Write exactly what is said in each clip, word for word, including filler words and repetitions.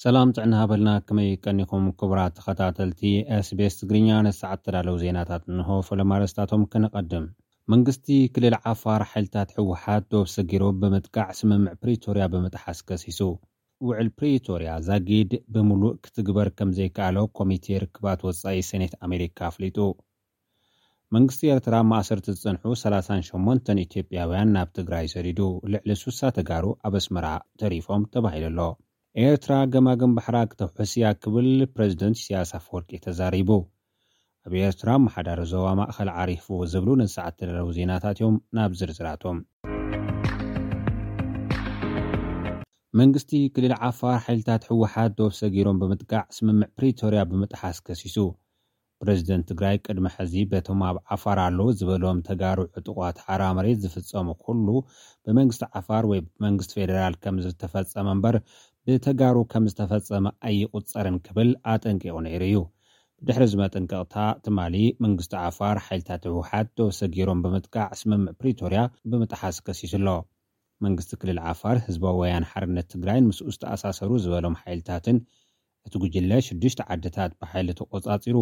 سلام تعنا هبلنا كمي كنكم كبرات خطاتلتي اس بي اس تقرينيا نساعد تلالو زيناتات انهو فلمارستاتهم كنقدم منقستي كل العفار حلتات حوحات دوب سجيرو بمتقع سممع بريتوريا بمتحاس كسيسو وعل بريتوريا زاقيد بملوء كتقبر كم زي كالو كوميتي ركبات وصاي سنة أمريكا فليتو منقستي ارترا ما أسرت الزنحو سلاسان شمونتن إتيبياوان ناب تقراي سريدو لعلسوسا تقارو أبس مرع تريفهم تبايل الله ኤርትራ ገማገም በሕራቅ ተሕሲያ ክብል ፕሬዝደንት ኢሳያስ አፈወርቂ ተዛሪቡ ኣብ ኤርትራ ማሕዳር ዞባ ማእኸል ዓሪፉ ዝብሉ ንሰዓት ተደረው ዜናታትዮም ናብ ዝርዝራቶም መንግስቲ ክልል ዓፋር ሓይልታት ሕወሓት ዶብ ሰጊሮም በመጥቃዕ ስምምዕ ፕሪቶሪያ በመጥሓስ ከሲሱ ፕሬዝደንት ትግራይ ቅድመ ሕዚ በቶም ኣብ ዓፋር ኣሎ ዝበሎም ተጋሩ ዕጡቋት ሓራ መሬት ዝፍጸሙ ኩሉ በመንግስቲ ዓፋር ወይ በመንግስቲ ፌደራል ከም ዝተፈጸመ እምበር ብተጋሩ ከም ዝተፈጸመ ኣይቁጸርን ክብል ኣጠንቂቑ ነይሩ እዩ ድሕሪ ዝመጠንቀቕታ ትማሊ መንግስቲ ዓፋር ሓይልታት ሕወሓት ዶብ ሰጊሮም በመጥቃዕ ስምምዕ ፕሪቶሪያ በመጥሓስ ከሲሱሎ መንግስቲ ክልል ዓፋር ህዝባዊ ወያነ ሓርነት ትግራይን ምስኡ ዝተኣሳሰሩ ዝበሎም ሓይልታትን እቲ ጉጅለ ሽዱሽተ ዓድታት ብሓይሊ ተቆጻጺሩ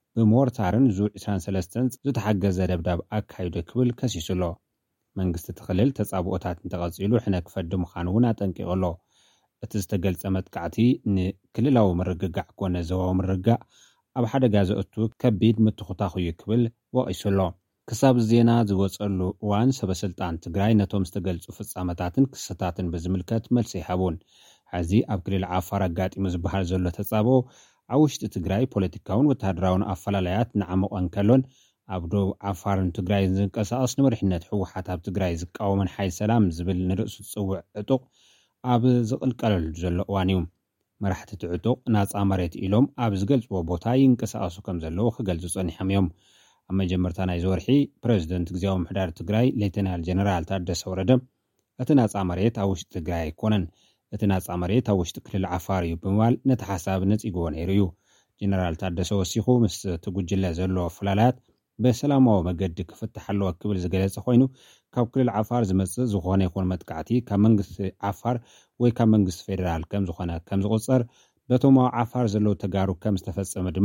ብሞርታርን ዙ عشرين وثلاثين ዝተሓገዘ ደብዳብ ኣካይዱ ክብል ከሲሱሎ መንግስቲ ትኽልል ተጻብኦታት እንተቐጺሉ ሕነክ ፈድ ምዃኑ እውን ኣጠንቂቑሎ እቲ ዝተገልጸ መጥቃዕቲ ንክልላዊ ምርግጋዕ ኮነ ዞባዊ ምርግጋዕ ኣብ ሓደጋ ዘእቱ ከቢድ ምትኹታኽ እዩ ክብል ወቒሱሎ ክሳብ ዜና ዝወጸሉ እዋን ሰበስልጣን ትግራይ ነቶም ዝተገልጹ ፍጻመታትን ክስተታትን ብዝምልከት መልሲ ይሃቡን ሕዚ ኣብ ክልል ዓፋር ኣጋጢሙ ዝበሃል ዘሎ ተጻብኦ ኣብ ውሽጢ ትግራይ ፖለቲካውን ወተሃደራውን ኣፈላላያት ንዓመቐን ከሎን ኣብ ዶብ ዓፋርን ትግራይን ዝንቀሳቐስ ንምርሕነት ሕወሓት ኣብ ትግራይ ዝቃወምን ሓይል ሰላም ዝብል ንርእሱ ዝጽውዕ ዕጡቕ ኣብ ዝቕልቀለሉ ዘሎ እዋን እዩ መራሕቲ ዕጡቕ ናጻ መሬት ኢሎም ኣብ ዝገልጽዎ ቦታ ይንቀሳቐሱ ከም ዘለዉ ክገልጹ ጸኒሖም እዮም ኣብ መጀመርታ ናይ ዝወርሒ ፕሬዝደንት ግዜያዊ ምሕዳር ትግራይ ሌተናል ጀነራል ታደሰ ወረደ እቲ ናጻ መሬት ኣብ ውሽጢ ትግራይ ኣይኮነን እቲ ናጻ መሬት ኣብ ውሽጢ ክልል ዓፋር እዩ ብምባል ነቲ ሓሳብ ነጺግዎ ነይሩ እዩ ጀነራል ታደሰ ወሲኹ ምስ ትጉጅለ ዘለዎ ኣፈላላያት በሰላማዊ መገዲ ክፍትሕ ኣለዎ ክብል ዝገለጸ ኮይኑ ካብ ክልል ዓፋር ዝመጽእ ዝኾነ ይኹን መጥቃዕቲ ካብ መንግስቲ ዓፋር ወይ ካብ መንግስቲ ፌደራል ከም ዝኾነ ከም ዝቁጸር በቶም ኣብ ዓፋር ዘለዉ ተጋሩ ከም ዝተፈጸመ ድማ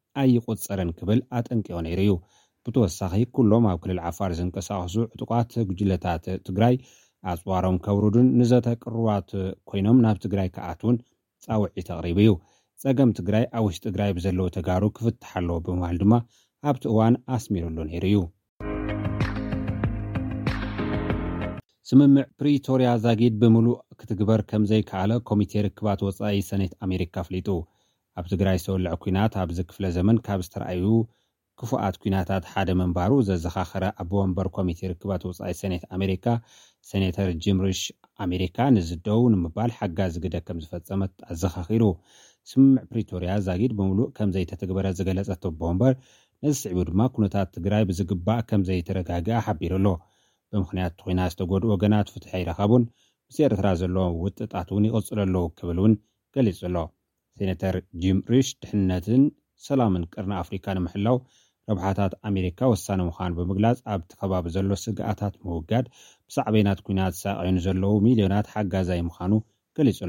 ኣይቁጸርን ክብል ኣጠንቂቑ ነይሩ እዩ ብተወሳኺ ኩሎም ኣብ ክልል ዓፋር ዝንቀሳቐሱ ዕጡቋት ጉጅለታት ትግራይ ኣጽዋሮም ከውሩዱን ንዘተቅርዋት ኮይኖም ናብ ትግራይ ከኣቱን ጻውዒት ተቕሪቡ እዩ ጸገም ትግራይ ኣብ ውሽጢ ትግራይ ብዘለዉ ተጋሩ ክፍትሕ ኣለዎ ብምባል ድማ ኣብቲ እዋን ኣስሚሩሉ ነይሩ እዩ ስምምዕ ፕሪቶሪያ ዛጊድ ብምሉእ ክትግበር ከም ዘይከኣለ ኮሚቴ ርክባት ወጻኢ ሰኔት ኣሜሪካ ፍሊጡ ኣብ ትግራይ ዝተወልዐ ኩናት ኣብ ዝክፍለ ዘመን ካብ ዝተረኣዩ ክፉኣት ኩናታት ሓደ መንባሩ ዘዘኻኸረ ኣብ ወንበር ኮሚቴ ርክባት ወጻኢ ሰኔት ኣሜሪካ ሴኔተር ጂም ሪሽ ኣሜሪካ ንዝደው ንምባል ሓጋዝ ዝግደ ከም ዝፈጸመት ኣዘኻኺሩ ስምምዕ ፕሪቶሪያ ዛጊድ ብምሉእ ከም ዘይተተግበረ ዝገለጸቶ ቦምበር ነዚ ስዒቡ ድማ ኩነታት ትግራይ ብዝግባእ ከም ዘይተረጋግአ ሓቢሩሎ ብምኽንያት ኩናት ዝተጎድኡ ወገናት ፍትሒ ይረኸቡን ምስ ኤርትራ ዘለዎ ውጥጣት እውን ይቕጽሉ ኣለዉ ክብል እውን ገሊጹሎ ሴኔተር ጂም ሪሽ ድሕንነትን ሰላምን ቅርኒ ኣፍሪካ ንምሕላው ረብሓታት ኣሜሪካ ወሳኒ ምዃኑ ብምግላጽ ኣብቲ ከባቢ ዘሎ ስግኣታት ምውጋድ ብሳዕቤናት ኩናት ሳቂኑ ዘለዉ ሚልዮናት ሓጋዛይ ምዃኑ ገሊጹሎ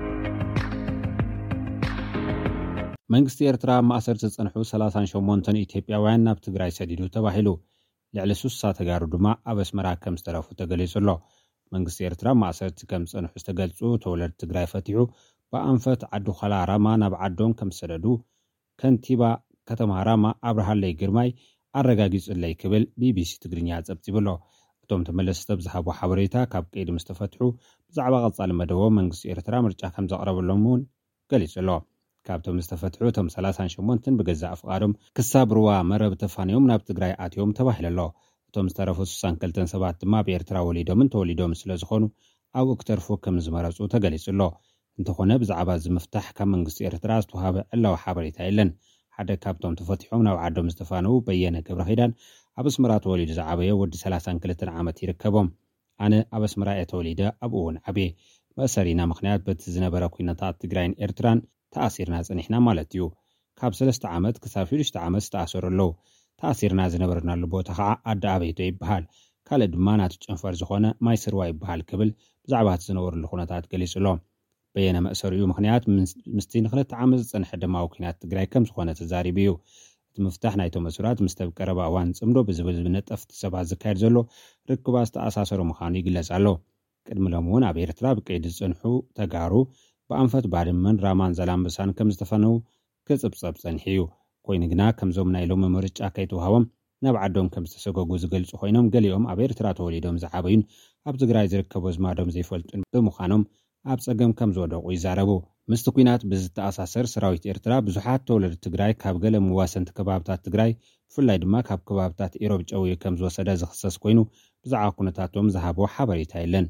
መንግስቲ ኤርትራ ማእሰርቲ ዝጸንሑ ሰላሳ ወሸሞንተ ኢትዮጵያውያን ናብ ትግራይ ሰዲዱ ተባሂሉ ልዕሊ ስሳ ተጋሩ ድማ ኣብ ኣስመራ ከም ዝተረፉ ተገሊጹሎ መንግስቲ ኤርትራ ማእሰርቲ ከም ዝጸንሑ ዝተገልጹ ተወለድቲ ትግራይ ፈቲሑ ብኣንፈት ዓዲ ኸላ ራማ ናብ ዓዶም ከም ዝሰደዱ ከንቲባ ከተማ ራማ ኣብርሃለይ ግርማይ ኣረጋጊጹለይ ክብል ቢቢሲ ትግርኛ ጸብጺብሎ እቶም ተመለስቲ ብዝሃቡ ሓበሬታ ካብ ቀይዲ ምስ ተፈትሑ ብዛዕባ ቐጻሊ መደቦም መንግስቲ ኤርትራ ምርጫ ከም ዘቕረበሎም እውን ገሊጹሎ ካብቶም ዝተፈትሑ እቶም ሰላሳ ወሸሞንተ ብገዛእ ፍቓዶም ክሳብ ሩዋ መረብ ተፋንዮም ናብ ትግራይ ኣትዮም ተባሂለሎ እቶም ዝተረፉ ስሳ ወክልተ ሰባት ድማ ብኤርትራ ወሊዶምን ተወሊዶም ስለ ዝኾኑ ኣብኡ ክተርፉ ከም ዝመረጹ ተገሊጹሎ እንተኾነ ብዛዕባ ዝምፍታሕ ካብ መንግስቲ ኤርትራ ዝተዋሃበ ዕላዊ ሓበሬታ የለን ሓደ ካብቶም ተፈቲሖም ናብ ዓዶም ዝተፋነው በየነ ገብረ ኺዳን ኣብ ኣስመራ ተወሊዱ ዝዓበየ ወዲ ሰላሳ ወክልተ ዓመት ይርከቦም ኣነ ኣብ ኣስመራ ተወሊደ ኣብኡ እውን ዓበየ መእሰሪና ምኽንያት በቲ ዝነበረ ኩነታት ትግራይን ኤርትራን ተኣሲርና ጸኒሕና ማለት እዩ ካብ ሰለስተ ዓመት ክሳብ ሽዱሽተ ዓመት ዝተኣሰሩ ኣለዉ ተኣሲርና ዝነበርናሉ ቦታ ከዓ ኣዳ ኣበይቶ ይበሃል ካልእ ድማ ናቱ ጨንፈር ዝኾነ ማይ ስርዋ ይበሃል ክብል ብዛዕባ ዝነበሩሉ ኩነታት ገሊጹሎ በየነ መእሰሪኡ ምክንያት ምስቲ ንኽልተ ዓመት ዝጸንሐ ደማዊ ኩናት ትግራይ ከም ዝኾነ ተዛሪቡ እዩ እቲ ምፍታሕ ናይቶም መስራት ምስ ተቀረበ እዋን ጽምዶ ብዝብል ዝነጠፍቲ ሰባት ዝካየድ ዘሎ ርክባት ዝተኣሳሰሩ ምዃኑ ይግለጽ ኣሎ ቅድሚ ሎም እውን ኣብ ኤርትራ ብቀይዲ ዝጸንሑ ተጋሩ ብኣንፈት ባድመን ራማን ዘላምበሳን ከም ዝተፈነው ክጽብጸብ ጸኒሑ እዩ ኮይኑ ግና ከምዞም ናይ ሎሚ ምርጫ ከይተዋሃቦም ናብ ዓዶም ከም ዝተሰገጉ ዝገልጹ ኮይኖም ገሊኦም ኣብ ኤርትራ ተወሊዶም ዝዓበዩን ኣብ ትግራይ ዝርከቡ ዝማዶም ዘይፈልጡን ብምዃኖም ኣብ ጸገም ከም ዝወደቑ ይዛረቡ ምስቲ ኩናት ብዝተኣሳሰር ሰራዊት ኤርትራ ብዙሓት ተወለዲ ትግራይ ካብ ገለ መዋሰንቲ ከባብታት ትግራይ ብፍላይ ድማ ካብ ከባብታት ኢሮብ ጨውዩ ከም ዝወሰደ ዝኽሰስ ኮይኑ ብዛዕባ ኩነታቶም ዝሃቦ ሓበሬታ የለን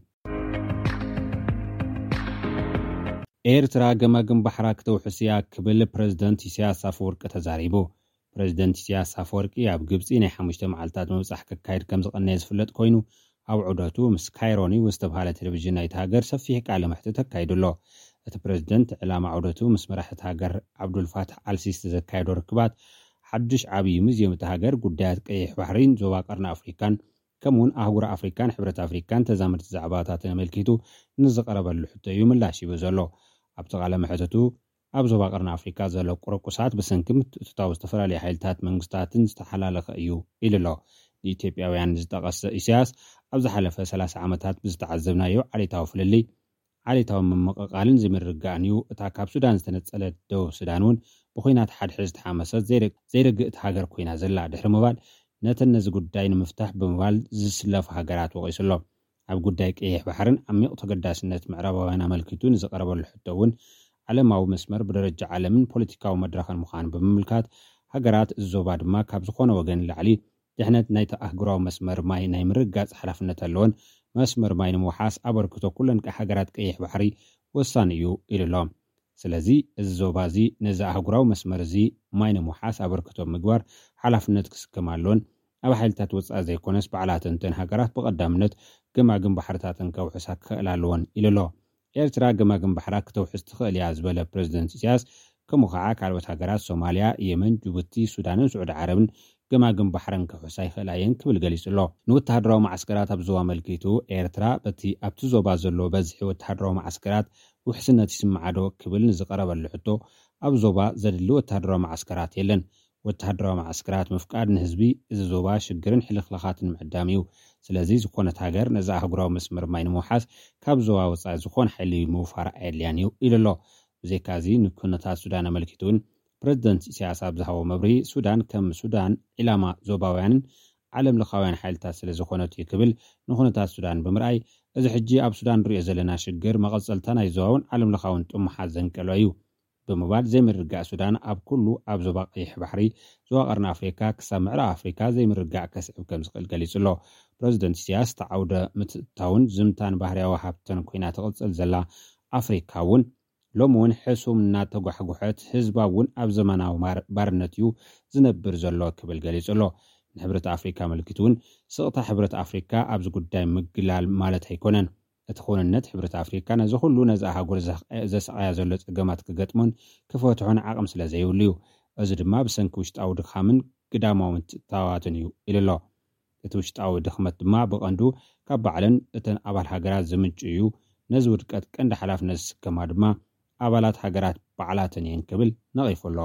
ኤርትራ ገማግም ባሕራ ክተውሕስ እያ ክብል ፕረዚደንት ኢሳያስ አፈወርቂ ተዛሪቡ ፕረዚደንት ኢሳያስ አፈወርቂ ኣብ ግብፂ ናይ ሓሙሽተ መዓልታት ምብጻሕ ክካየድ ከም ዝቐነየ ዝፍለጥ ኮይኑ ኣብ ዑደቱ ምስ ካይሮኒ ዝተባህለ ቴሌቪዥን ናይቲ ሃገር ሰፊሕ ቃለ መሕትት ኣካይዱ ኣሎ እቲ ፕረዚደንት ዕላማ ዑደቱ ምስ መራሕቲ ሃገር ዓብዱልፋታሕ አልሲሲ ዘካየዶ ርክባት ሓድሽ ዓብዪ ሙዝየም እቲ ሃገር ጉዳያት ቀይሕ ባሕሪን ዞባ ቀርኒ ኣፍሪካን ከምኡውን ኣህጉረ ኣፍሪካን ሕብረት ኣፍሪካን ተዛመድቲ ዛዕባታትን ኣመልኪቱ ንዝቐረበሉ ሕቶ እዩ ምላሽ ይህብ ዘሎ ኣብቲ ቃለ መሕትቱ ኣብ ዞባ ቀርኒ ኣፍሪካ ዘሎ ቁርቁሳት ብሰንኪ ምትእትታው ዝተፈላለዩ ሓይልታት መንግስታትን ዝተሓላለኸ እዩ ኢሉ ኣሎ ንኢትዮጵያውያን ዝጠቐሰ ኢሳያስ ኣብ ዝሓለፈ ሰላሳ ዓመታት ብዝተዓዘብናዮ ዓሌታዊ ፍልሊ ዓሌታዊ ምምቕቓልን ዝምርጋእን እዩ እታ ካብ ሱዳን ዝተነጸለት ደቡብ ሱዳን እውን ብኹናት ሓድሒ ዝተሓመሰት ዘይርግእቲ ሃገር ኮይና ዘላ ድሕሪ ምባል ነተን ነዚ ጉዳይ ንምፍታሕ ብምባል ዝስለፉ ሃገራት ወቒሱ ኣሎ ኣብ ጉዳይ ቀይሕ ባሕርን ዓሚቕ ተገዳስነት ምዕራባውያን ኣመልኪቱ ንዝቐረበሉ ሕቶ እውን ዓለማዊ መስመር ብደረጃ ዓለምን ፖለቲካዊ መድረኽን ምዃኑ ብምምልካት ሃገራት እዞባ ድማ ካብ ዝኾነ ወገን ላዕሊ ድሕነት ናይቲ ኣህጉራዊ መስመር ማይ ናይ ምርጋጽ ሓላፍነት ኣለዎን መስመር ማይ ንምውሓስ ኣበርክቶ ኩለን ሃገራት ቀይሕ ባሕሪ ወሳኒ እዩ ኢሉ ኣሎ ስለዚ እዚ ዞባ እዚ ነዚ ኣህጉራዊ መስመር እዚ ማይ ንምውሓስ ኣበርክቶ ምግባር ሓላፍነት ክስከም ኣለዎን ኣብ ሓይልታት ወጻኢ ዘይኮነስ በዓላትን እተን ሃገራት ብቐዳምነት ገማግም ባሕርታትን ከውሕሳ ክኽእል ኣለዎን ኢሉ ኣሎ ኤርትራ ገማግም ባሕራ ክተውሕዝ ትኽእል እያ ዝበለ ፕረዚደንት ኢሳያስ ከምኡ ከዓ ካልኦት ሃገራት ሶማልያ የመን ጅቡቲ ሱዳንን ስዑድ ዓረብን ገማግም ባሕረን ከውሕሳ ይኽእላ እየን ክብል ገሊጹ ኣሎ ንወተሃደራዊ ማዕስከራት ኣብ ዞባ መልኪቱ ኤርትራ በቲ ኣብቲ ዞባ ዘሎ በዝሒ ወተሃደራዊ ማዕስከራት ውሕስነት ይስምዓዶ ክብል ንዝቐረበሉ ሕቶ ኣብ ዞባ ዘድሊ ወተሃደራዊ ማዕስከራት የለን ወተሃደራዊ ማዕስከራት ምፍቃድ ንህዝቢ እዚ ዞባ ሽግርን ሕልኽልኻትን ምዕዳም እዩ ስለዚ ዝኾነት ሃገር ነዚ ኣህጉራዊ መስመር ማይ ንምውሓስ ካብ ዞባ ወጻኢ ዝኾነ ሓይሊ ምውፋር ኣየድልያን እዩ ኢሉ ኣሎ ብዘይካዚ ንኩነታት ሱዳን ኣመልኪቱ እውን ፕረዚደንት ኢሳያስ ኣብ ዝሃቦ መብሪ ሱዳን ከም ሱዳን ዒላማ ዞባውያንን ዓለም ለኻውያን ሓይልታት ስለ ዝኾነት እዩ ክብል ንኩነታት ሱዳን ብምርኣይ እዚ ሕጂ ኣብ ሱዳን ንሪኦ ዘለና ሽግር መቐጸልታ ናይ ዞባውን ዓለም ለኻውን ጥሙሓት ዘንቀሎ እዩ ብምባል ዘይምርጋእ ሱዳን ኣብ ኩሉ ኣብ ዞባ ቀይሕ ባሕሪ ዞባ ቀርኒ ኣፍሪካ ክሳብ ምዕራብ ኣፍሪካ ዘይምርጋእ ከስዕብ ከም ዝኽእል ገሊጹ ኣሎ ፕረዚደንት ኢሳያስ ተዓውደ ምትእትታውን ዝምታን ባህርያዊ ሃብተን ኮይና ትቕጽል ዘላ ኣፍሪካ እውን ሎሚ እውን ሕሱም እናተጓሕጉሐት ህዝባ እውን ኣብ ዘመናዊ ባርነት እዩ ዝነብር ዘሎ ክብል ገሊጹ ኣሎ ንሕብረት ኣፍሪካ መልኪቱ እውን ስቕታ ሕብረት ኣፍሪካ ኣብዚ ጉዳይ ምግላል ማለት ኣይኮነን እቲ ኹንነት ሕብረት ኣፍሪካ ነዚ ኩሉ ነዚ ኣህጉር ዘሰቓያ ዘሎ ፀገማት ክገጥሞን ክፈትሑን ዓቕም ስለ ዘይብሉ እዩ እዚ ድማ ብሰንኪ ውሽጣዊ ድኻምን ግዳማዊ ምትእትታዋትን እዩ ኢሉ ኣሎ እቲ ውሽጣዊ ድኽመት ድማ ብቐንዱ ካብ ባዕለን እተን ኣባል ሃገራት ዝምንጩ እዩ ነዚ ውድቀት ቀንዲ ሓላፍነት ዝስከማ ድማ ኣባላት ሃገራት ባዕላትን እየን ክብል ነቒፉ ኣሎ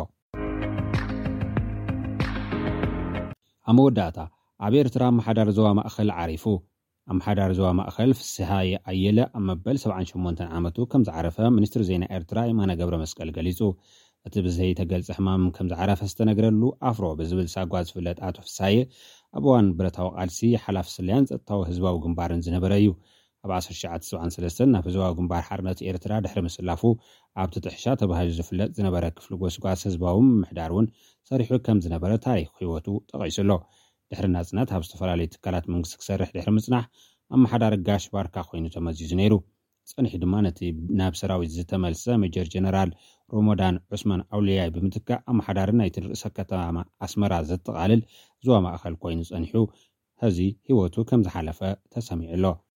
ኣብ መወዳእታ ኣብ ኤርትራ ኣመሓዳሪ ዞባ ማእኸል ዓሪፉ ኣመሓዳሪ ዞባ ማእኸል ፍስሓ ኣየለ ኣብ መበል ሰብዓን ሸሞንተን ዓመቱ ከም ዝዓረፈ ሚኒስትሪ ዜና ኤርትራ የማነ ገብረ መስቀል ገሊጹ እቲ ብዘይተገልጸ ሕማም ከም ዝዓረፈ ዝተነገረሉ ኣፍሮ ብዝብል ሳጓ ዝፍለጥ ኣቶ ፍስሓየ ኣብ እዋን ብረታዊ ቃልሲ ሓላፊ ስልያን ፀጥታዊ ህዝባዊ ግንባርን ዝነበረ እዩ ኣብ ዓሰርተ ትሽዓተ ሰብዓን ሰለስተን ናብ ህዝባዊ ግንባር ሓርነት ኤርትራ ድሕሪ ምስላፉ ኣብ ትጥሕሻ ተባሂሉ ዝፍለጥ ዝነበረ ክፍሊ ጎስጓስ ህዝባዊ ምምሕዳር እውን ሰሪሑ ከም ዝነበረ ታሪክ ህይወቱ ጠቒሱ ኣሎ ድሕሪ ናጽነት ኣብ ዝተፈላለዩ ትካላት መንግስቲ ክሰርሕ ድሕሪ ምጽናሕ ኣመሓዳሪ ጋሽ ባርካ ኮይኑ ተመዚዙ ነይሩ ጸኒሑ ድማ ነቲ ናብ ሰራዊት ዝተመልሰ ሜጀር ጀነራል ሮሞዳን ዑስማን ኣውልያይ ብምትካእ ኣመሓዳሪ ናይቲ ርእሰ ከተማ ኣስመራ ዘጠቓልል ዞባ ማእኸል ኮይኑ ጸኒሑ ሕዚ ህይወቱ ከም ዝሓለፈ ተሰሚዑ ኣሎ